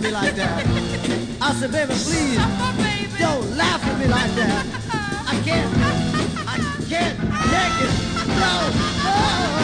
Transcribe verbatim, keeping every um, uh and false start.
me like that. I said, baby, please, don't laugh at me like that. I can't, I can't take it. No, no.